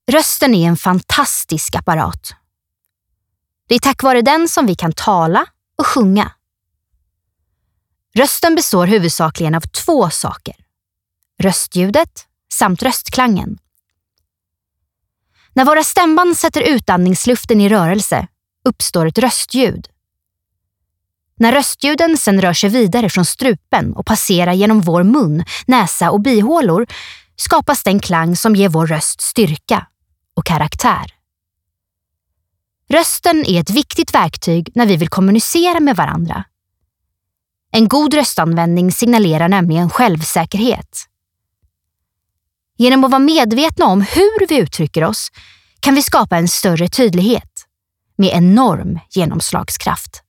Rösten är en fantastisk apparat. Det är tack vare den som vi kan tala och sjunga. Rösten består huvudsakligen av 2 saker: röstljudet samt röstklangen. När våra stämband sätter utandningsluften i rörelse uppstår ett röstljud. När röstljuden sedan rör sig vidare från strupen och passerar genom vår mun, näsa och bihålor skapas den klang som ger vår röst styrka och karaktär. Rösten är ett viktigt verktyg när vi vill kommunicera med varandra. En god röstanvändning signalerar nämligen självsäkerhet. Genom att vara medvetna om hur vi uttrycker oss kan vi skapa en större tydlighet med enorm genomslagskraft.